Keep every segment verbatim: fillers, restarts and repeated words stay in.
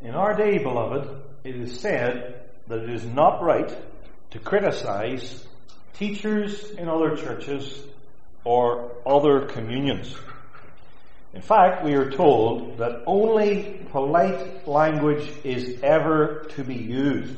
In our day, beloved, it is said that it is not right to criticize teachers in other churches or other communions. In fact, we are told that only polite language is ever to be used.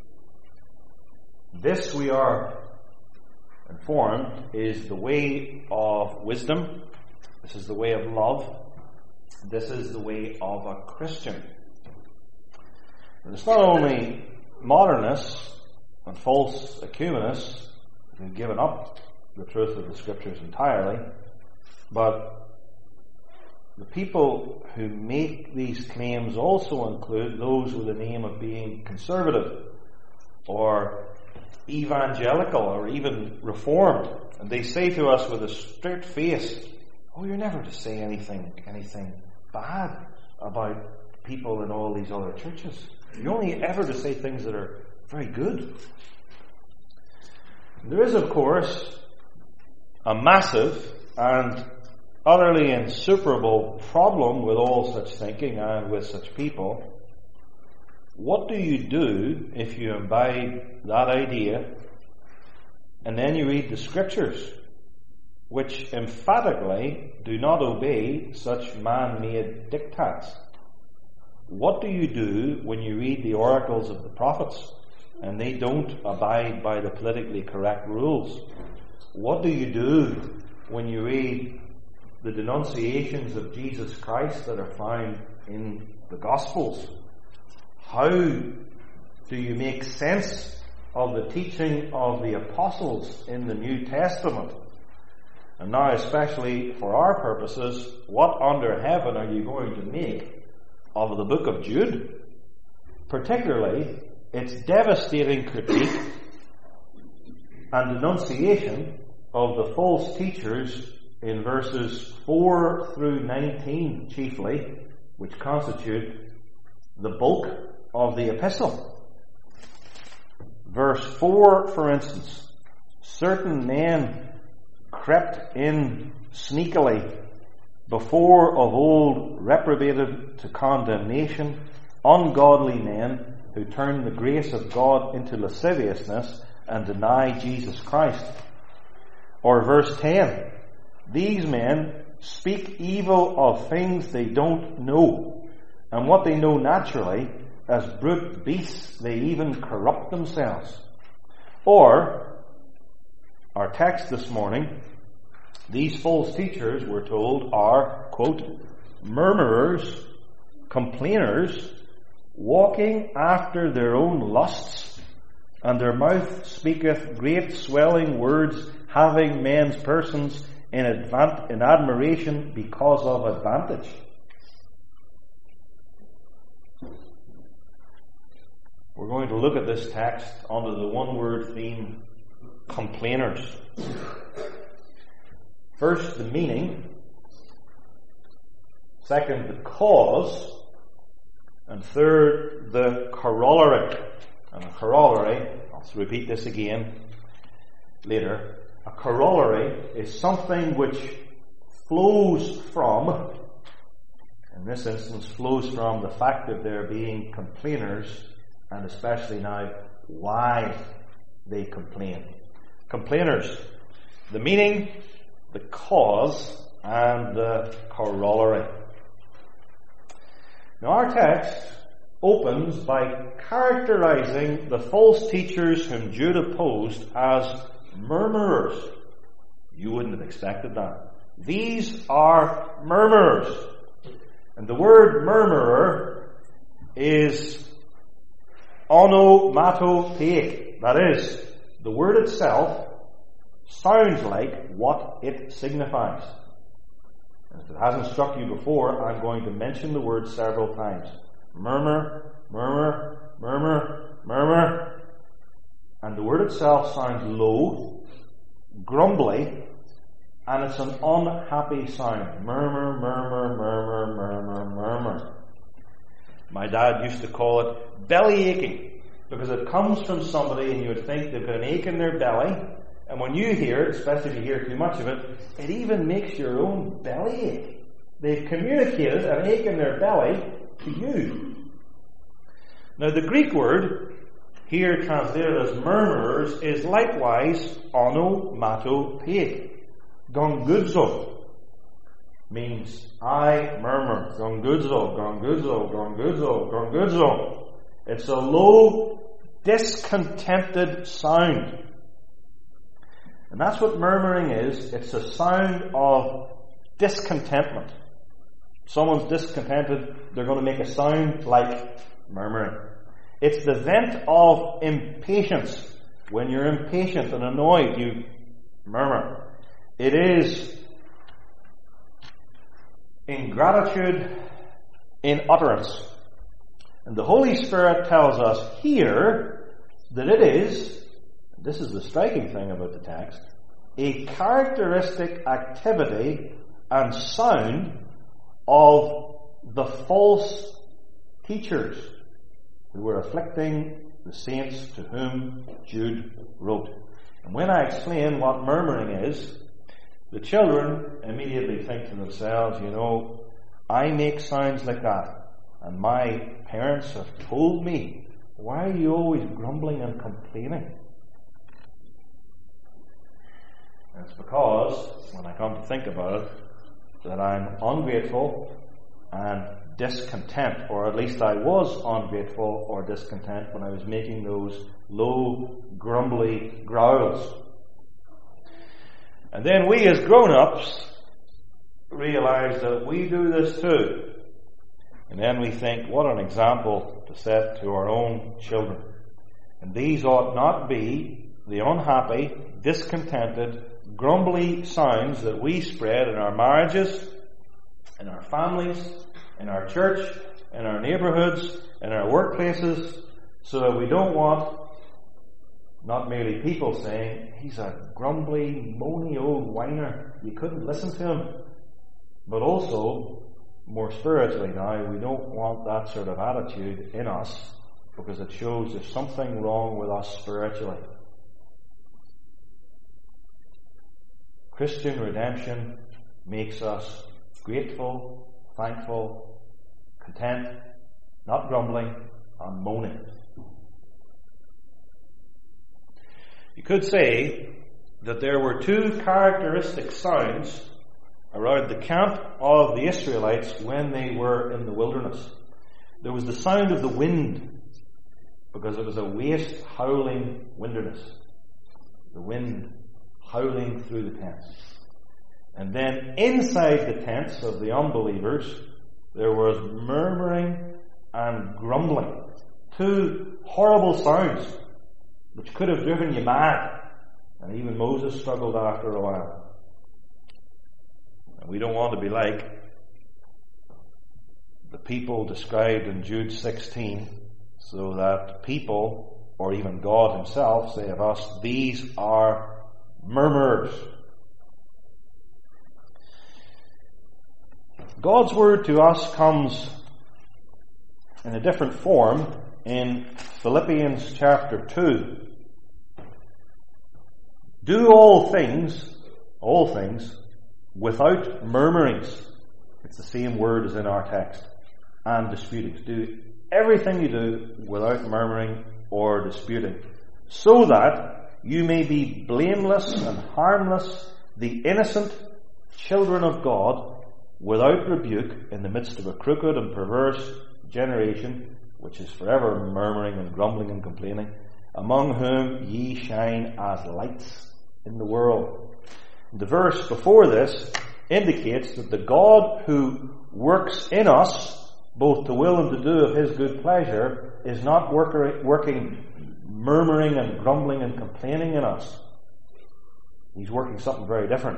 This, we are informed, is the way of wisdom. This is the way of love. This is the way of a Christian. And it's not only modernists and false ecumenists who've given up the truth of the Scriptures entirely, but the people who make these claims also include those with the name of being conservative or evangelical or even reformed. And they say to us with a straight face, oh, you're never to say anything anything bad about people in all these other churches. You're only ever to say things that are very good. There is, of course, a massive and utterly insuperable problem with all such thinking and with such people. What do you do if you imbibe that idea and then you read the Scriptures, which emphatically do not obey such man-made diktats? What do you do when you read the oracles of the prophets and they don't abide by the politically correct rules? What do you do when you read the denunciations of Jesus Christ that are found in the Gospels? How do you make sense of the teaching of the apostles in the New Testament? And now, especially for our purposes, what under heaven are you going to make of the book of Jude? Particularly its devastating critique and denunciation of the false teachers in verses four through nineteen chiefly, which constitute the bulk of the epistle. Verse four, for instance, certain men crept in sneakily before of old reprobated to condemnation, ungodly men who turn the grace of God into lasciviousness and deny Jesus Christ. Or verse ten, these men speak evil of things they don't know, and what they know naturally, as brute beasts, they even corrupt themselves. Or, our text this morning, these false teachers, we're told, are, quote, murmurers, complainers, walking after their own lusts, and their mouth speaketh great swelling words, having men's persons in, advan- in admiration because of advantage. We're going to look at this text under the one-word theme, complainers. First, the meaning. Second, the cause. And third, the corollary. And a corollary, I'll repeat this again later. A corollary is something which flows from, in this instance, flows from the fact of there being complainers, and especially now, why they complain. Complainers. The meaning, the cause, and the corollary. Now, our text opens by characterizing the false teachers whom Jude opposed as murmurers. You wouldn't have expected that. These are murmurers. And the word murmurer is onomatopoeic. That is, the word itself sounds like what it signifies. And if it hasn't struck you before, I'm going to mention the word several times. Murmur, murmur, murmur, murmur. And the word itself sounds low, grumbly, and it's an unhappy sound. Murmur, murmur, murmur, murmur, murmur. My dad used to call it belly aching, because it comes from somebody and you would think they've got an ache in their belly, and when you hear it, especially if you hear too much of it, it even makes your own belly ache. They've communicated an ache in their belly to you. Now the Greek word, here translated as murmurers, is likewise onomatopoeic. Gongudzo means I murmur. Gongudzo, gongudzo, gongudzo, gongudzo. It's a low, discontented sound. And that's what murmuring is. It's a sound of discontentment. If someone's discontented, they're going to make a sound like murmuring. It's the vent of impatience. When you're impatient and annoyed, you murmur. It is ingratitude in utterance. And the Holy Spirit tells us here that it is, this is the striking thing about the text, a characteristic activity and sound of the false teachers who were afflicting the saints to whom Jude wrote. And when I explain what murmuring is, the children immediately think to themselves, you know, I make sounds like that, and my parents have told me, why are you always grumbling and complaining? And it's because, when I come to think about it, that I'm ungrateful and discontent, or at least I was ungrateful or discontent when I was making those low, grumbly growls. And then we as grown-ups realize that we do this too. And then we think, what an example to set to our own children. And these ought not be the unhappy, discontented, grumbly sounds that we spread in our marriages, in our families, in our church, in our neighbourhoods, in our workplaces, so that we don't want not merely people saying, he's a grumbly, moany old whiner, you couldn't listen to him, but also, more spiritually now, we don't want that sort of attitude in us, because it shows there's something wrong with us spiritually. Christian redemption makes us grateful, thankful, content, not grumbling and moaning. You could say that there were two characteristic sounds around the camp of the Israelites when they were in the wilderness. There was the sound of the wind, because it was a waste, howling wilderness. The wind howling through the tents. And then inside the tents of the unbelievers, there was murmuring and grumbling. Two horrible sounds which could have driven you mad. And even Moses struggled after a while. And we don't want to be like the people described in Jude sixteen, so that people, or even God himself, say of us, these are murmurers. God's word to us comes in a different form in Philippians chapter two. Do all things, all things, without murmurings. It's the same word as in our text. And disputings. Do everything you do without murmuring or disputing, so that you may be blameless and harmless, the innocent children of God, without rebuke, in the midst of a crooked and perverse generation, which is forever murmuring and grumbling and complaining, among whom ye shine as lights in the world. The verse before this indicates that the God who works in us, both to will and to do of his good pleasure, is not worker, working murmuring and grumbling and complaining in us. He's working something very different.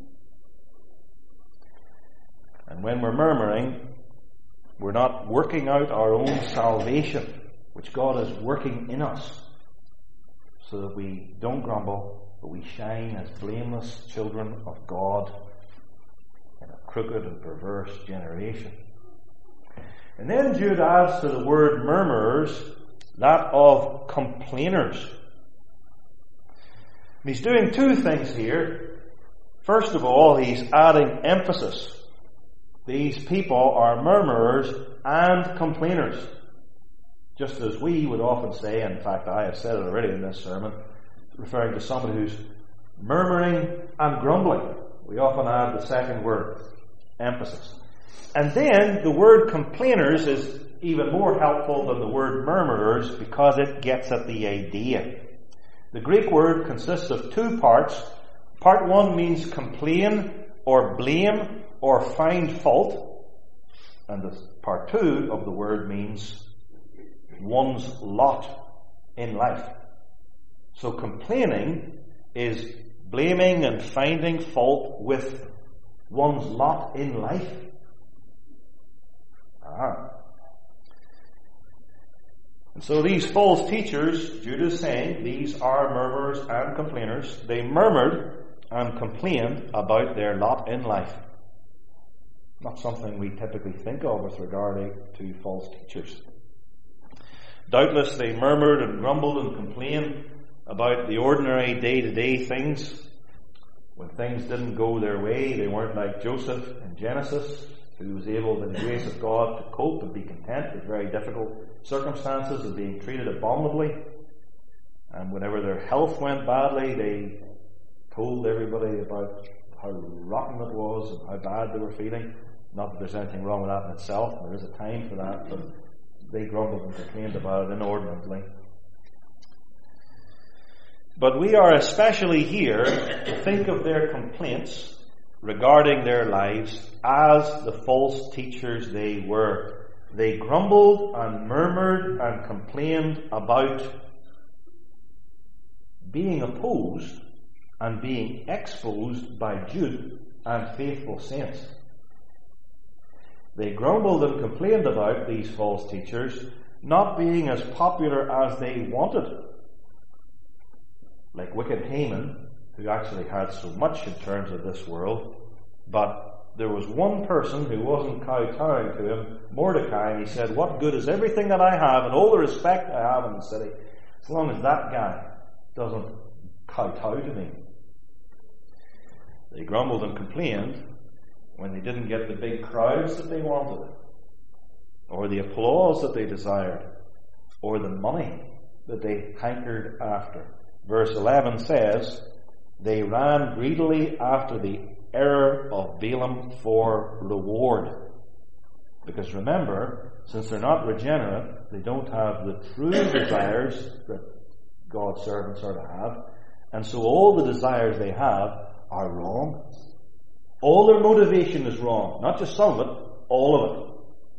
And when we're murmuring, we're not working out our own salvation, which God is working in us, so that we don't grumble, but we shine as blameless children of God in a crooked and perverse generation. And then Jude adds to the word murmurers that of complainers. And he's doing two things here. First of all, he's adding emphasis. These people are murmurers and complainers. Just as we would often say, in fact I have said it already in this sermon, referring to somebody who's murmuring and grumbling. We often add the second word, emphasis. And then the word complainers is even more helpful than the word murmurers because it gets at the idea. The Greek word consists of two parts. Part one means complain or blame or find fault. And the part two of the word means one's lot in life. So complaining is blaming and finding fault with one's lot in life. Ah. And so these false teachers, Jude is saying, these are murmurers and complainers. They murmured and complained about their lot in life. Not something we typically think of with regard to false teachers. Doubtless they murmured and grumbled and complained about the ordinary day-to-day things. When things didn't go their way, they weren't like Joseph in Genesis, who was able, in the grace of God, to cope and be content with very difficult circumstances of being treated abominably. And whenever their health went badly, they told everybody about how rotten it was and how bad they were feeling. Not that there's anything wrong with that in itself. There is a time for that, but they grumbled and complained about it inordinately. But we are especially here to think of their complaints regarding their lives as the false teachers they were. They grumbled and murmured and complained about being opposed and being exposed by Jude and faithful saints. They grumbled and complained about these false teachers not being as popular as they wanted. Like wicked Haman, who actually had so much in terms of this world, but there was one person who wasn't kowtowing to him, Mordecai, and he said, "What good is everything that I have and all the respect I have in the city, as long as that guy doesn't kowtow to me?" They grumbled and complained when they didn't get the big crowds that they wanted, or the applause that they desired, or the money that they hankered after. Verse eleven says, they ran greedily after the error of Balaam for reward. Because remember, since they're not regenerate, they don't have the true desires that God's servants are to have. And so all the desires they have are wrong. All their motivation is wrong. Not just some of it, all of it.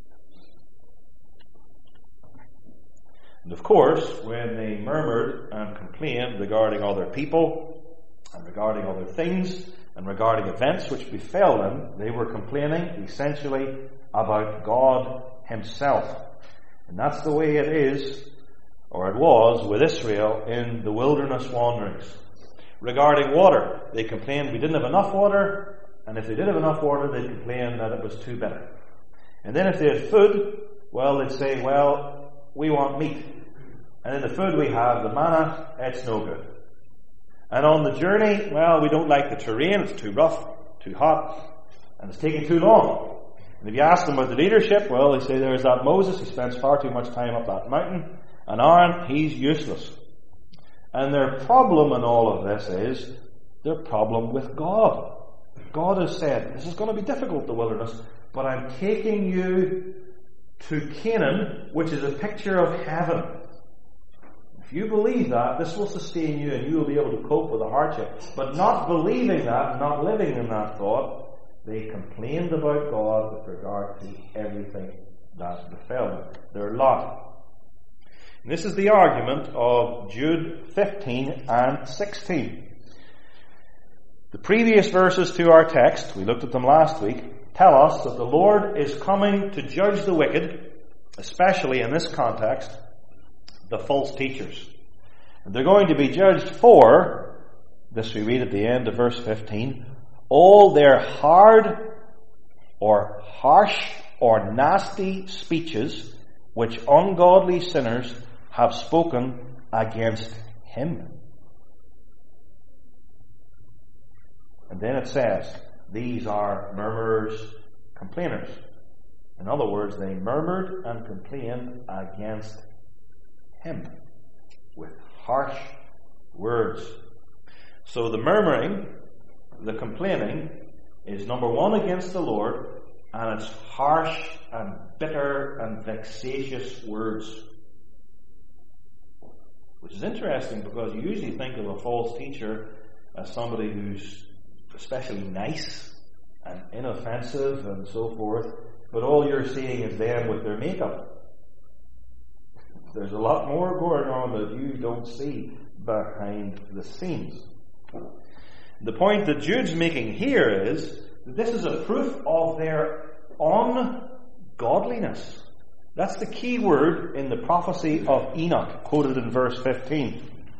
And of course, when they murmured and complained regarding other people and regarding other things and regarding events which befell them, they were complaining essentially about God Himself. And that's the way it is, or it was, with Israel in the wilderness wanderings. Regarding water, they complained we didn't have enough water, and if they did have enough water, they'd complain that it was too bitter. And then if they had food, well, they'd say, well, we want meat. And in the food we have, the manna, it's no good. And on the journey, well, we don't like the terrain, it's too rough, too hot, and it's taking too long. And if you ask them about the leadership, well, they say there's that Moses, he spends far too much time up that mountain, and Aaron, he's useless. And their problem in all of this is their problem with God. God has said, this is going to be difficult, the wilderness, but I'm taking you to Canaan, which is a picture of heaven. If you believe that, this will sustain you and you will be able to cope with the hardship. But not believing that, not living in that thought, they complained about God with regard to everything that befell them, their lot. And this is the argument of Jude fifteen and sixteen. The previous verses to our text, we looked at them last week, tell us that the Lord is coming to judge the wicked, especially in this context, the false teachers. And they're going to be judged for, this we read at the end of verse fifteen, all their hard or harsh or nasty speeches which ungodly sinners have spoken against Him. And then it says, these are murmurers, complainers. In other words, they murmured and complained against him with harsh words. So the murmuring, the complaining, is number one against the Lord, and it's harsh and bitter and vexatious words. Which is interesting, because you usually think of a false teacher as somebody who's especially nice and inoffensive and so forth, but all you're seeing is them with their makeup. There's a lot more going on that you don't see behind the scenes. The point that Jude's making here is that this is a proof of their ungodliness. That's the key word in the prophecy of Enoch, quoted in verse fifteen.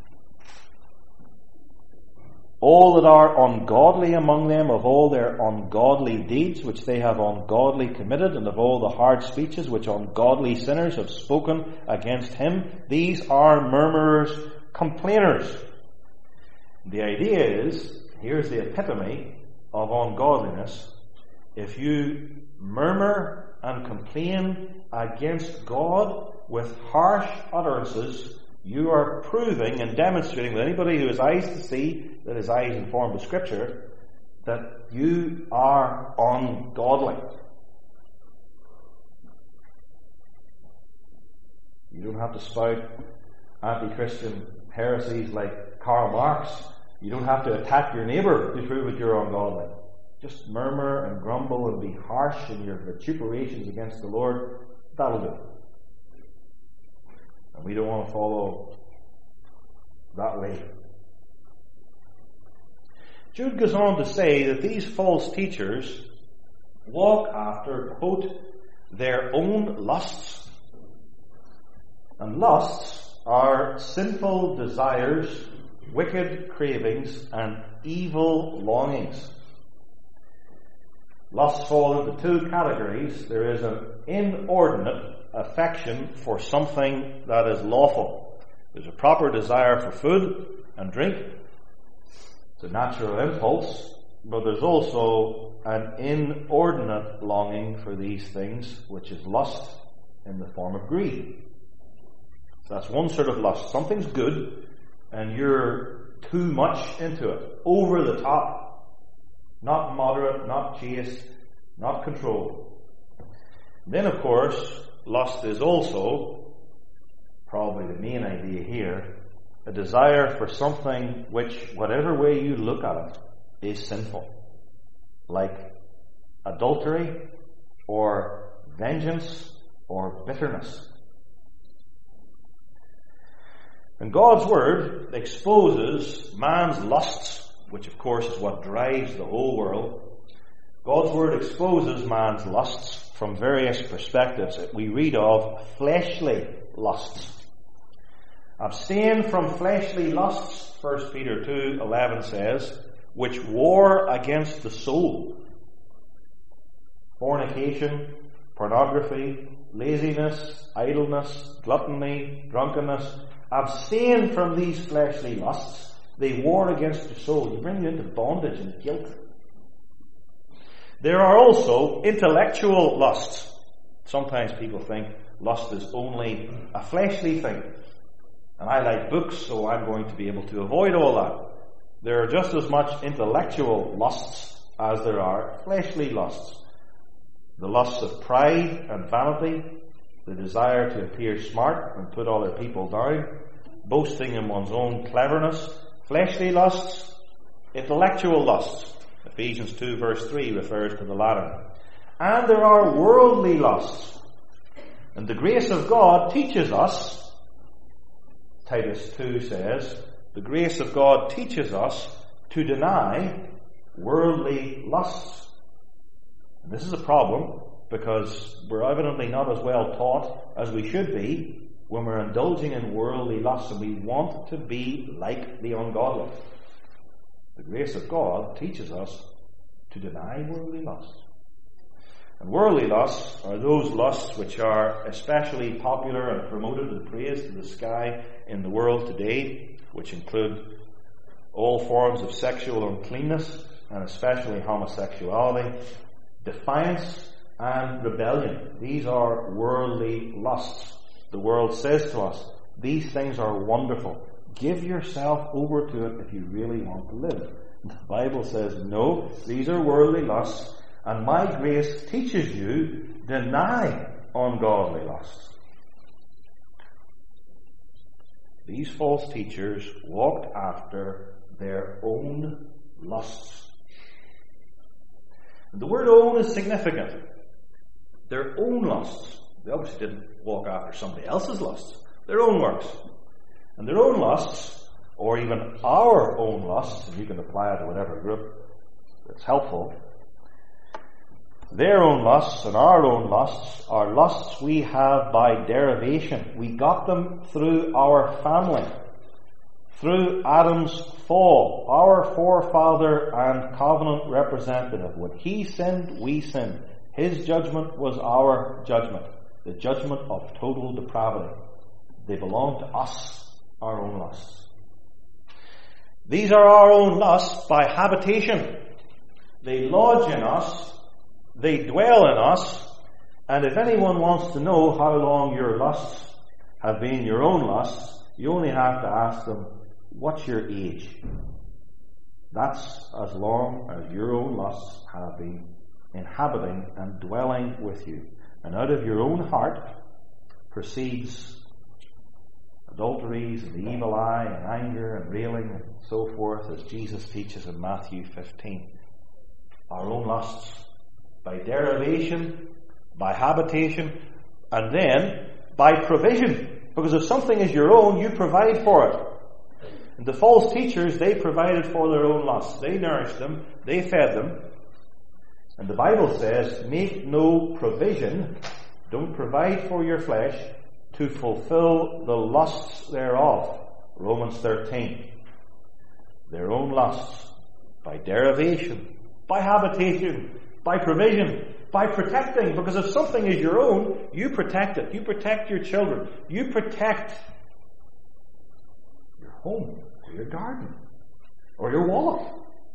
All that are ungodly among them, of all their ungodly deeds which they have ungodly committed, and of all the hard speeches which ungodly sinners have spoken against him, these are murmurers, complainers. The idea is, here's the epitome of ungodliness. If you murmur and complain against God with harsh utterances, you are proving and demonstrating with anybody who has eyes to see, that his eyes informed with Scripture, that you are ungodly. You don't have to spout anti-Christian heresies like Karl Marx. You don't have to attack your neighbour to prove that you're ungodly. Just murmur and grumble and be harsh in your vituperations against the Lord. That'll do. And we don't want to follow that way. Jude goes on to say that these false teachers walk after, quote, their own lusts. And lusts are sinful desires, wicked cravings, and evil longings. Lusts fall into two categories. There is an inordinate affection for something that is lawful. There's a proper desire for food and drink. It's a natural impulse, but there's also an inordinate longing for these things, which is lust in the form of greed. So that's one sort of lust. Something's good, and you're too much into it, over the top, not moderate, not chaste, not controlled. Then, of course, lust is also, probably the main idea here, a desire for something which, whatever way you look at it, is sinful. Like adultery, or vengeance, or bitterness. And God's Word exposes man's lusts, which of course is what drives the whole world. God's Word exposes man's lusts from various perspectives. We read of fleshly lusts. Abstain from fleshly lusts, First Peter two eleven says, which war against the soul. Fornication, pornography, laziness, idleness, gluttony, drunkenness. Abstain from these fleshly lusts. They war against the soul. They bring you into bondage and guilt. There are also intellectual lusts. Sometimes people think lust is only a fleshly thing. And I like books, so I'm going to be able to avoid all that. There are just as much intellectual lusts as there are fleshly lusts. The lusts of pride and vanity, the desire to appear smart and put other people down, boasting in one's own cleverness, fleshly lusts, intellectual lusts. Ephesians two verse three refers to the latter. And there are worldly lusts. And the grace of God teaches us, Titus two says, the grace of God teaches us to deny worldly lusts. And this is a problem, because we're evidently not as well taught as we should be when we're indulging in worldly lusts, and we want to be like the ungodly. The grace of God teaches us to deny worldly lusts. And worldly lusts are those lusts which are especially popular and promoted and praised to the sky in the world today, which include all forms of sexual uncleanness, and especially homosexuality, defiance, and rebellion. These are worldly lusts. The world says to us, These things are wonderful. Give yourself over to it if you really want to live. The Bible says, no, these are worldly lusts, and my grace teaches you, deny ungodly lusts. These false teachers walked after their own lusts. And the word own is significant. Their own lusts. They obviously didn't walk after somebody else's lusts. Their own works. And their own lusts, or even our own lusts, and you can apply it to whatever group that's helpful, their own lusts and our own lusts are lusts we have by derivation. We got them through our family, through Adam's fall, our forefather and covenant representative. When he sinned, we sinned. His judgment was our judgment, the judgment of total depravity. They belong to us, our own lusts. These are our own lusts by habitation. They lodge in us, they dwell in us, and if anyone wants to know how long your lusts have been your own lusts, you only have to ask them, what's your age? That's as long as your own lusts have been inhabiting and dwelling with you. And out of your own heart proceeds adulteries and the evil eye and anger and railing and so forth, as Jesus teaches in Matthew fifteen. Our own lusts, by derivation, by habitation, and then by provision. Because if something is your own, you provide for it. And the false teachers, they provided for their own lusts. They nourished them, they fed them. And the Bible says, make no provision, don't provide for your flesh, to fulfill the lusts thereof. Romans thirteen. Their own lusts, by derivation, by habitation, by provision, by protecting. Because if something is your own, you protect it. You protect your children. You protect your home, or your garden, or your wallet.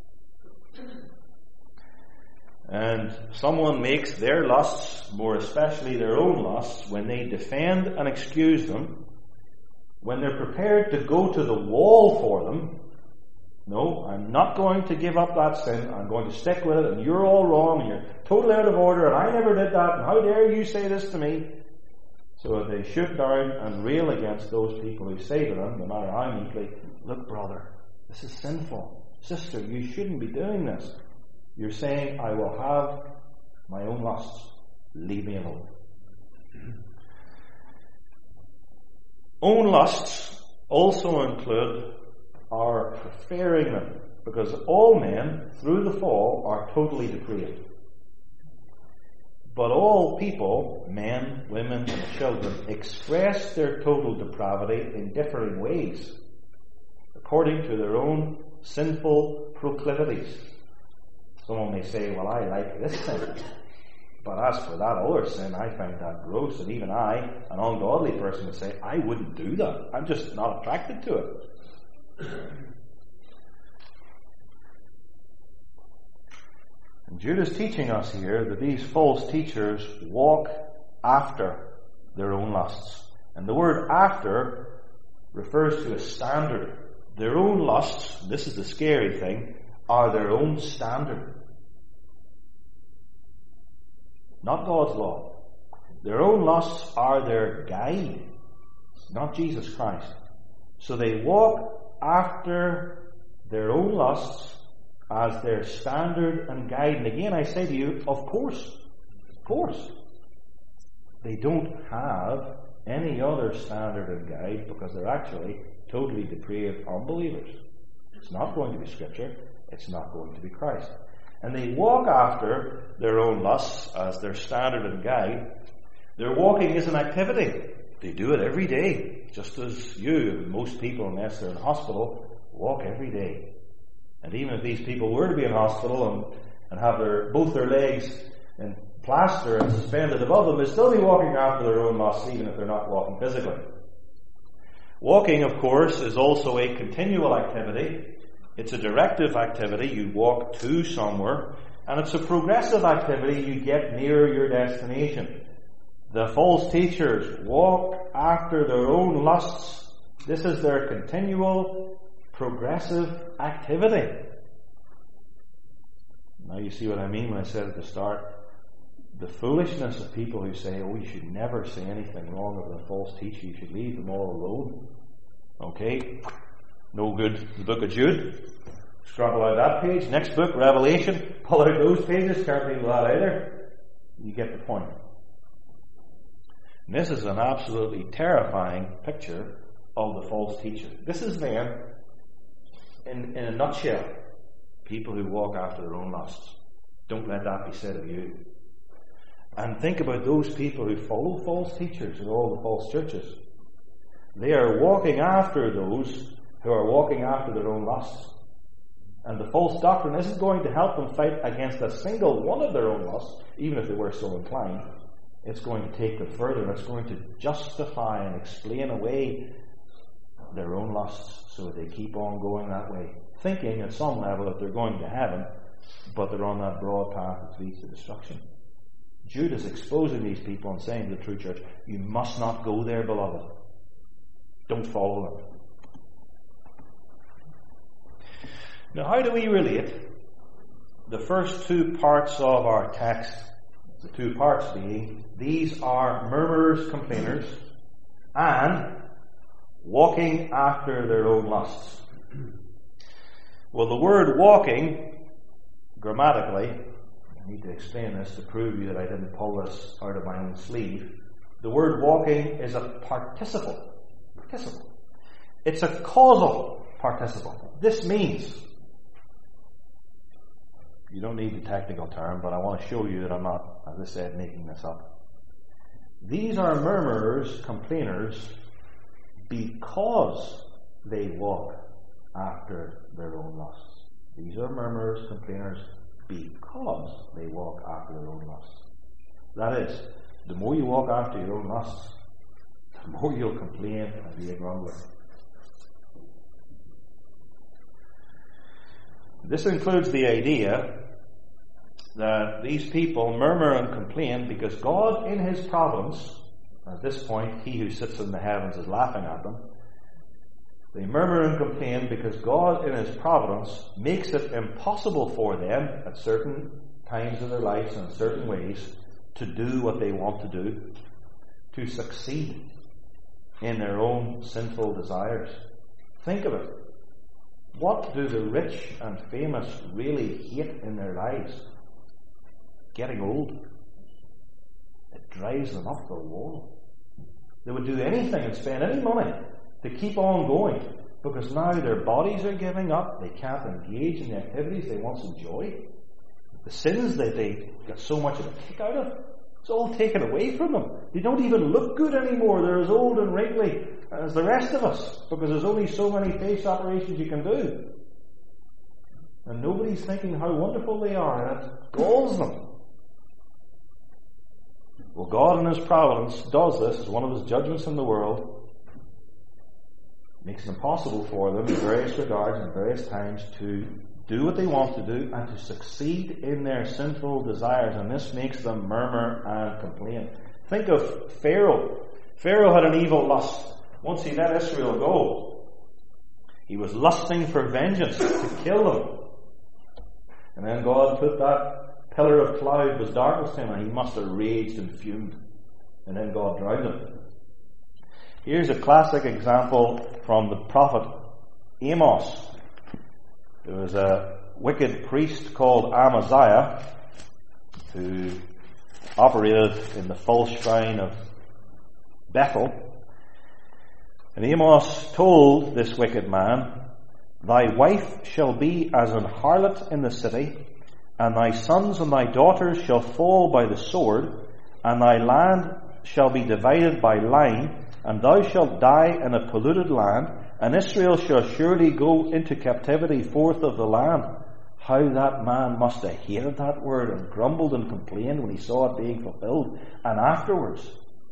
And someone makes their lusts, more especially their own lusts, when they defend and excuse them, when they're prepared to go to the wall for them. No, I'm not going to give up that sin. I'm going to stick with it, and you're all wrong, and you're totally out of order, and I never did that, and how dare you say this to me? So they shoot down and rail against those people who say to them, no matter how meekly, look, brother, this is sinful. Sister, you shouldn't be doing this. You're saying, I will have my own lusts. Leave me alone. Own lusts also include our preferring them, because all men, through the fall, are totally depraved. But all people, men, women, and children, express their total depravity in differing ways, according to their own sinful proclivities. Someone may say, well, I like this sin, but as for that other sin, I find that gross. And even I, an ungodly person, would say, I wouldn't do that. I'm just not attracted to it. And Jude is teaching us here that these false teachers walk after their own lusts. And the word after refers to a standard. Their own lusts, this is the scary thing, are their own standard. Not God's law. Their own lusts are their guide, not Jesus Christ. So they walk after their own lusts as their standard and guide. And again, I say to you, of course, of course. They don't have any other standard and guide because they're actually totally depraved unbelievers. It's not going to be Scripture. It's not going to be Christ. And they walk after their own lusts as their standard and guide. Their walking is an activity. They do it every day, just as you, most people, unless they're in hospital, walk every day. And even if these people were to be in hospital and, and have their both their legs in plaster and suspended above them, they'd still be walking after their own lusts, even if they're not walking physically. Walking, of course, is also a continual activity. It's a directive activity. You walk to somewhere. And it's a progressive activity. You get nearer your destination. The false teachers walk after their own lusts. This is their continual, progressive activity. Now you see what I mean when I said at the start, the foolishness of people who say, oh, you should never say anything wrong with a false teacher, you should leave them all alone. Okay? No good. The book of Jude. Scrabble out that page. Next book, Revelation. Pull out those pages. Can't deal with that either. You get the point. And this is an absolutely terrifying picture of the false teacher. This is them, in, in a nutshell, people who walk after their own lusts. Don't let that be said of you. And think about those people who follow false teachers in all the false churches. They are walking after those who are walking after their own lusts. And the false doctrine isn't going to help them fight against a single one of their own lusts, even if they were so inclined. It's going to take them further. It's going to justify and explain away their own lusts so that they keep on going that way, thinking at some level that they're going to heaven, but they're on that broad path that leads to destruction. Jude is exposing these people and saying to the true church, you must not go there, beloved. Don't follow them. Now, how do we relate the first two parts of our text, the two parts being, these are murmurers, complainers, and walking after their own lusts? Well, the word walking, grammatically, I need to explain this to prove you that I didn't pull this out of my own sleeve. The word walking is a participle. Participle. It's a causal participle. This means, you don't need the technical term, but I want to show you that I'm not, as I said, making this up. These are murmurers, complainers, because they walk after their own lusts. These are murmurers, complainers, because they walk after their own lusts. That is, the more you walk after your own lusts, the more you'll complain and be a grumbler. This includes the idea that these people murmur and complain because God, in His providence, at this point, He who sits in the heavens is laughing at them. They murmur and complain because God, in His providence, makes it impossible for them at certain times of their lives and in certain ways to do what they want to do, to succeed in their own sinful desires. Think of it. What do the rich and famous really hate in their lives? Getting old. It drives them up the wall. They would do anything and spend any money to keep on going, because now their bodies are giving up. They can't engage in the activities they once enjoyed. The sins that they get so much of a kick out of, it's all taken away from them. They don't even look good anymore. They're as old and wrinkly as the rest of us, because there's only so many face operations you can do. And nobody's thinking how wonderful they are, and it galls them. Well, God in His providence does this as one of His judgments in the world. Makes it impossible for them in various regards and various times to do what they want to do and to succeed in their sinful desires, and this makes them murmur and complain. Think of Pharaoh. Pharaoh had an evil lust. Once he let Israel go, he was lusting for vengeance to kill them. And then God put that pillar of cloud was darkness to him, and he must have raged and fumed. And then God drowned him. Here's a classic example from the prophet Amos. There was a wicked priest called Amaziah who operated in the false shrine of Bethel. And Amos told this wicked man, "Thy wife shall be as an harlot in the city, and thy sons and thy daughters shall fall by the sword, and thy land shall be divided by line, and thou shalt die in a polluted land, and Israel shall surely go into captivity forth of the land." How that man must have hated that word and grumbled and complained when he saw it being fulfilled. And afterwards,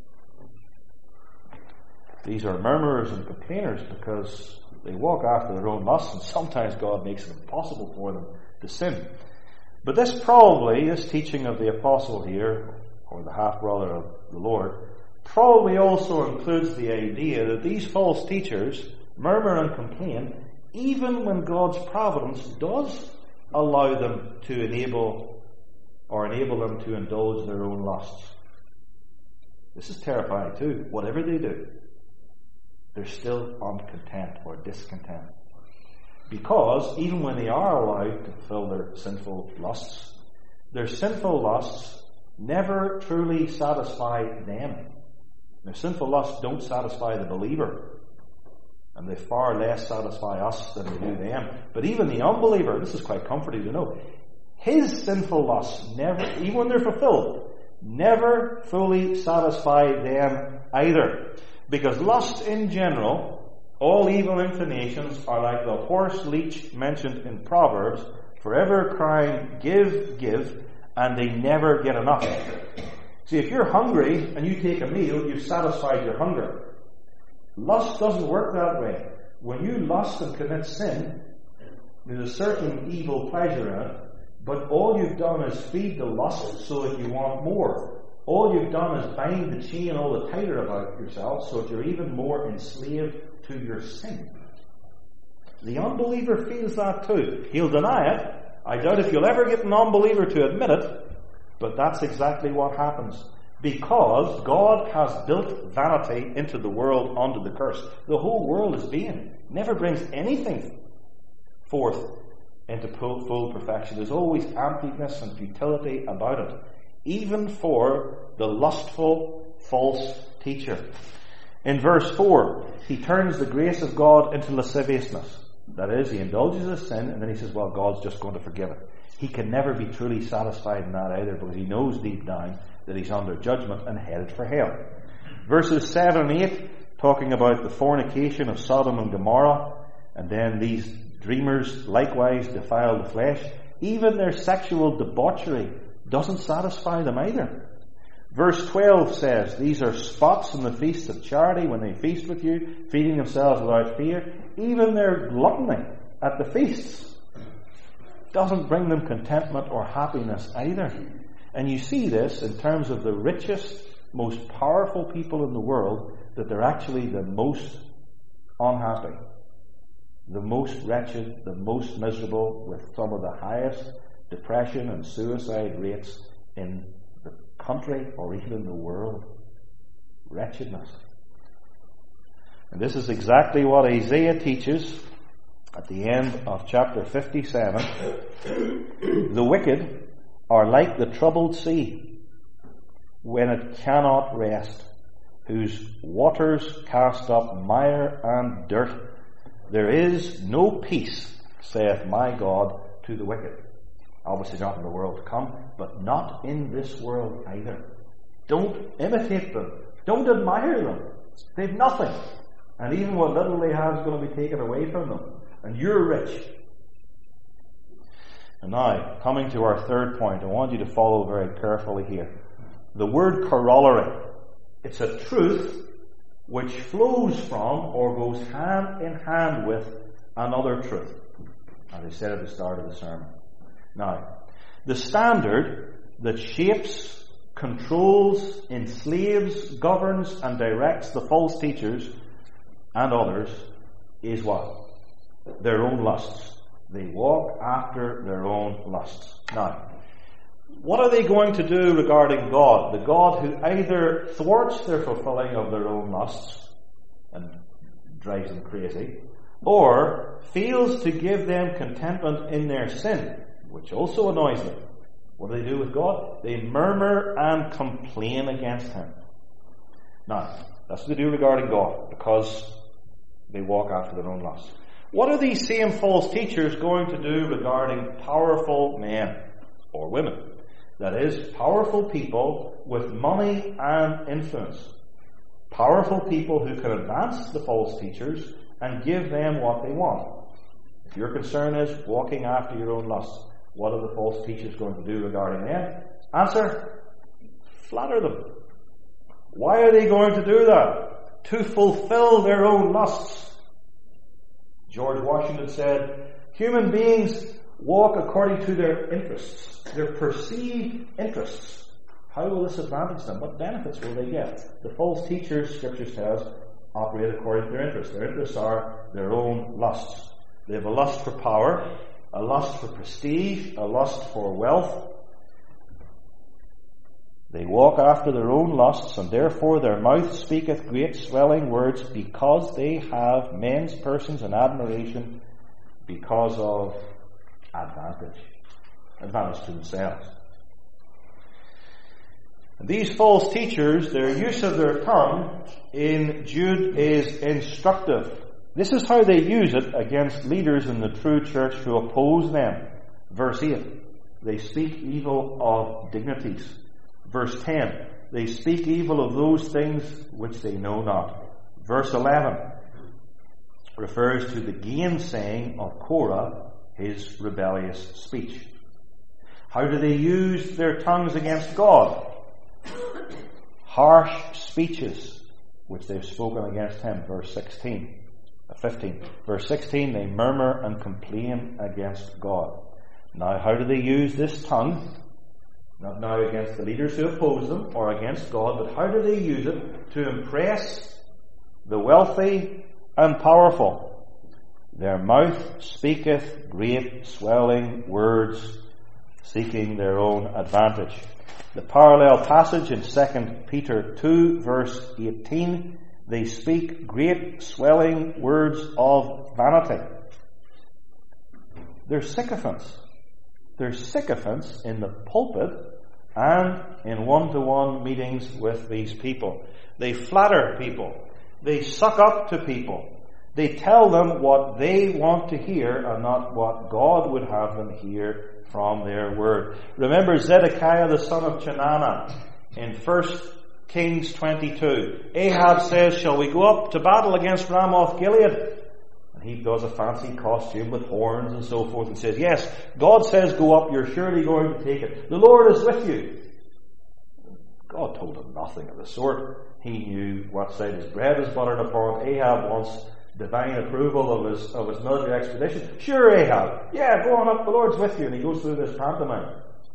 these are murmurers and complainers because they walk after their own lusts, and sometimes God makes it impossible for them to sin. But this probably, this teaching of the apostle here, or the half-brother of the Lord, probably also includes the idea that these false teachers murmur and complain even when God's providence does allow them to enable or enable them to indulge their own lusts. This is terrifying too. Whatever they do, they're still uncontent or discontent. Because even when they are allowed to fulfill their sinful lusts, their sinful lusts never truly satisfy them. Their sinful lusts don't satisfy the believer, and they far less satisfy us than they do them. But even the unbeliever, this is quite comforting to know, his sinful lusts never, even when they're fulfilled, never fully satisfy them either. Because lust in general, all evil inclinations are like the horse leech mentioned in Proverbs, forever crying, give, give, and they never get enough. See, if you're hungry and you take a meal, you've satisfied your hunger. Lust doesn't work that way. When you lust and commit sin, there's a certain evil pleasure in it, but all you've done is feed the lust so that you want more. All you've done is bind the chain all the tighter about yourself so that you're even more enslaved to your sin. The unbeliever feels that too. He'll deny it. I doubt if you'll ever get an unbeliever to admit it, but that's exactly what happens. Because God has built vanity into the world under the curse. The whole world is vain. Never brings anything forth into full perfection. There's always emptiness and futility about it. Even for the lustful false teacher. In verse four, he turns the grace of God into lasciviousness. That is, he indulges his sin, and then he says, well, God's just going to forgive it. He can never be truly satisfied in that either, because he knows deep down that he's under judgment and headed for hell. Verses seven and eight, talking about the fornication of Sodom and Gomorrah, and then these dreamers likewise defile the flesh. Even their sexual debauchery doesn't satisfy them either. Verse twelve says, these are spots in the feasts of charity when they feast with you, feeding themselves without fear. Even their gluttony at the feasts doesn't bring them contentment or happiness either. And you see this in terms of the richest, most powerful people in the world, that they're actually the most unhappy, the most wretched, the most miserable, with some of the highest depression and suicide rates in the country or even the world. Wretchedness. And this is exactly what Isaiah teaches at the end of chapter fifty-seven. The wicked are like the troubled sea when it cannot rest, whose waters cast up mire and dirt. There is no peace, saith my God, to the wicked. Obviously not in the world to come, but not in this world either. Don't imitate them. Don't admire them. They've nothing. And even what little they have is going to be taken away from them. And you're rich. And now, coming to our third point, I want you to follow very carefully here. The word corollary. It's a truth which flows from or goes hand in hand with another truth. As I said at the start of the sermon. Now, the standard that shapes, controls, enslaves, governs, and directs the false teachers and others is what? Their own lusts. They walk after their own lusts. Now, what are they going to do regarding God? The God who either thwarts their fulfilling of their own lusts and drives them crazy, or fails to give them contentment in their sin, which also annoys them. What do they do with God? They murmur and complain against Him. Now, that's what they do regarding God, because they walk after their own lusts. What are these same false teachers going to do regarding powerful men or women? That is, powerful people with money and influence. Powerful people who can advance the false teachers and give them what they want. If your concern is walking after your own lusts, what are the false teachers going to do regarding them? Answer: flatter them. Why are they going to do that? To fulfill their own lusts. George Washington said, human beings walk according to their interests, their perceived interests. How will this advantage them? What benefits will they get? The false teachers, Scripture says, operate according to their interests. Their interests are their own lusts. They have a lust for power, a lust for prestige, a lust for wealth. They walk after their own lusts, and therefore their mouth speaketh great swelling words, because they have men's persons in admiration because of advantage. Advantage to themselves. And these false teachers, their use of their tongue in Jude is instructive. This is how they use it against leaders in the true church who oppose them. Verse eight, they speak evil of dignities. Verse ten, they speak evil of those things which they know not. Verse eleven refers to the gainsaying of Korah, his rebellious speech. How do they use their tongues against God? Harsh speeches which they've spoken against him. Verse sixteen. fifteen. Verse sixteen, they murmur and complain against God. Now, how do they use this tongue? Not now against the leaders who oppose them or against God, but how do they use it to impress the wealthy and powerful? Their mouth speaketh great swelling words, seeking their own advantage. The parallel passage in Second Peter two, verse eighteen, they speak great swelling words of vanity. They're sycophants. They're sycophants in the pulpit and in one-to-one meetings with these people. They flatter people. They suck up to people. They tell them what they want to hear and not what God would have them hear from their word. Remember Zedekiah the son of Chenaanah in First Kings twenty-two. Ahab says, shall we go up to battle against Ramoth Gilead? And he does a fancy costume with horns and so forth and says, yes, God says go up, you're surely going to take it. The Lord is with you. God told him nothing of the sort. He knew what side his bread was buttered upon. Ahab wants divine approval of his of his military expedition. Sure, Ahab. Yeah, go on up, the Lord's with you. And he goes through this pantomime.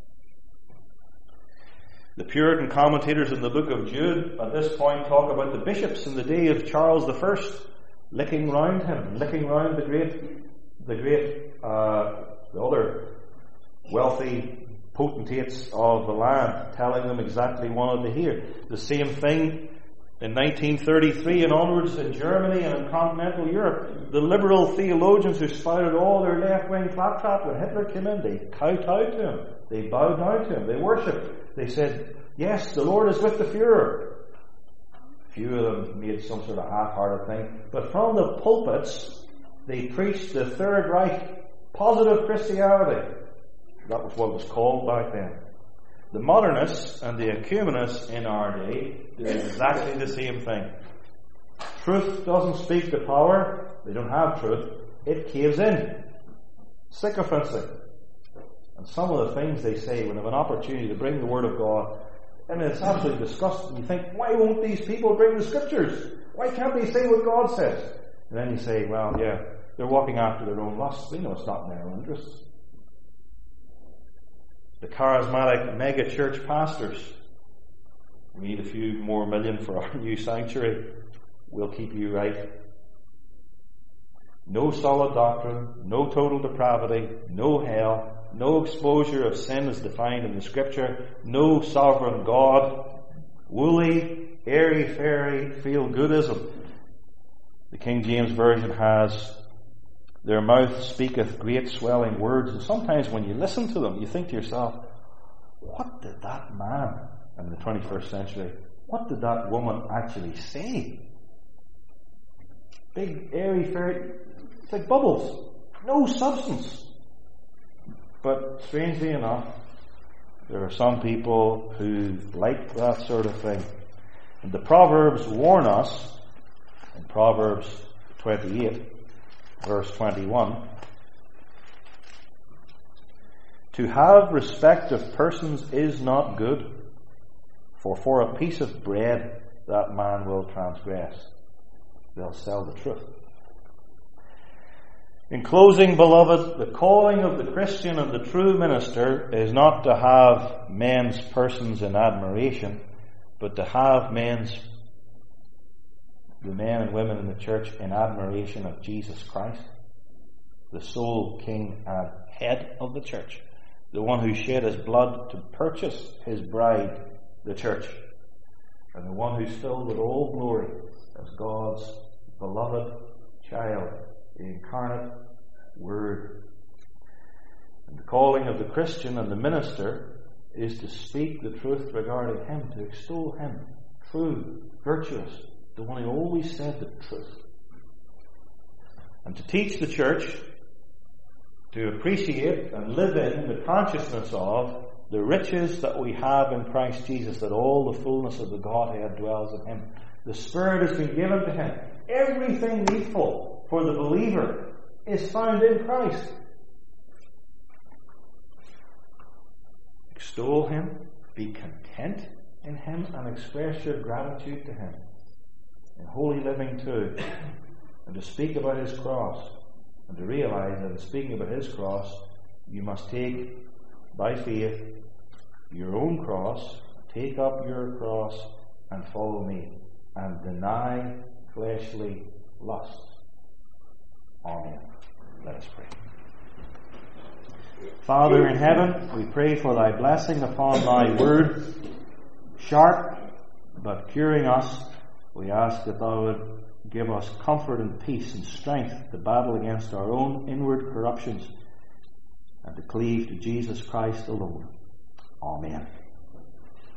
The Puritan commentators in the book of Jude at this point talk about the bishops in the day of Charles the First licking round him, licking round the great, the great, uh, the other wealthy potentates of the land, telling them exactly what they wanted to hear. The same thing in nineteen thirty-three and onwards in Germany and in continental Europe. The liberal theologians who spouted all their left-wing claptrap when Hitler came in, they kowtowed to him. They bowed down to him. They worshipped. They said, yes, the Lord is with the Fuhrer. Few of them made some sort of half-hearted thing. But from the pulpits, they preached the Third Reich, positive Christianity. That was what it was called back then. The modernists and the ecumenists in our day do exactly the same thing. Truth doesn't speak to power. They don't have truth. It caves in. Sycophancy. And some of the things they say when they have an opportunity to bring the Word of God, I mean, it's absolutely disgusting. You think, why won't these people bring the Scriptures? Why can't they say what God says? And then you say, well, yeah, they're walking after their own lusts. They know it's not in their own interests. The charismatic mega church pastors. We need a few more million for our new sanctuary. We'll keep you right. No solid doctrine, no total depravity, no hell, no exposure of sin as defined in the Scripture, no sovereign God, woolly, airy-fairy feel-goodism. The King James Version has, their mouth speaketh great swelling words. And sometimes when you listen to them, you think to yourself, what did that man in the twenty-first century, what did that woman actually say? Big, airy-fairy, it's like bubbles. No substance. But strangely enough, there are some people who like that sort of thing. And the Proverbs warn us, in Proverbs twenty-eight, verse twenty-one, to have respect of persons is not good, for for a piece of bread that man will transgress. They'll sell the truth. In closing, beloved, the calling of the Christian and the true minister is not to have men's persons in admiration, but to have men's, the men and women in the church in admiration of Jesus Christ, the sole King and head of the church, the one who shed his blood to purchase his bride, the church, and the one who's filled with all glory as God's beloved child, the incarnate Word. And the calling of the Christian and the minister is to speak the truth regarding him, to extol him, true, virtuous, the one who always said the truth. And to teach the church to appreciate and live in the consciousness of the riches that we have in Christ Jesus, that all the fullness of the Godhead dwells in him. The Spirit has been given to him. Everything needful for the believer is found in Christ. Extol him, be content in him, and express your gratitude to him in holy living too. And to speak about his cross, and to realize that in speaking about his cross, you must take by faith your own cross, take up your cross and follow me, and deny fleshly lusts. Amen. Let us pray. Father in heaven, we pray for thy blessing upon thy word, sharp but curing us. We ask that thou would give us comfort and peace and strength to battle against our own inward corruptions and to cleave to Jesus Christ alone. Amen.